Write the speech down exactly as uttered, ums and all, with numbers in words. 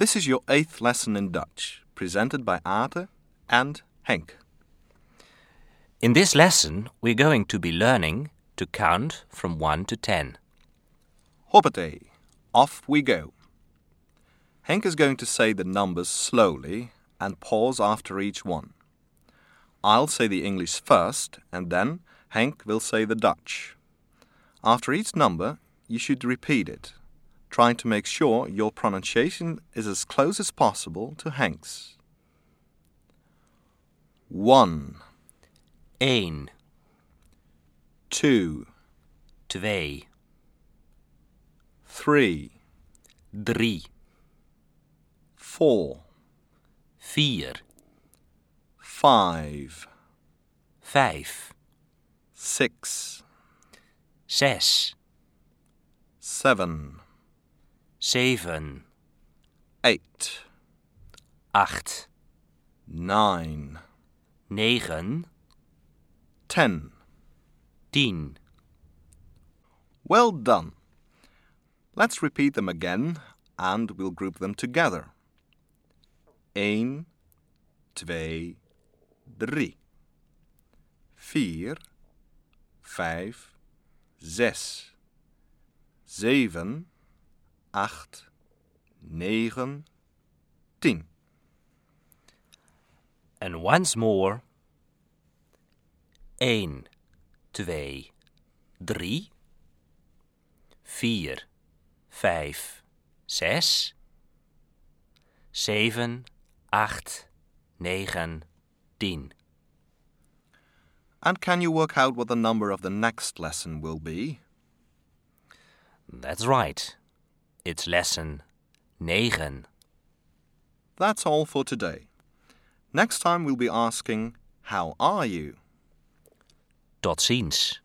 This is your eighth lesson in Dutch, presented by Ate and Henk. In this lesson, we're going to be learning to count from one to ten. Hoppatee, off we go. Henk is going to say the numbers slowly and pause after each one. I'll say the English first, and then Henk will say the Dutch. After each number, you should repeat it, trying to make sure your pronunciation is as close as possible to Henk's. One. Eén, Two. twee, Three. drie, Four. vier, Five. vijf, Six. zes, Seven. zeven, Eight. acht, Nine. negen, Ten. tien. Well done. Let's repeat them again and we'll group them together. Eén, twee, drie. Vier, vijf, zes, zeven, acht, negen, tien. And once more. Eén, twee, drie, vier, vijf, zes, zeven, acht, negen, tien. And can you work out what the number of the next lesson will be? That's right. It's lesson negen. That's all for today. Next time we'll be asking, how are you? Tot ziens.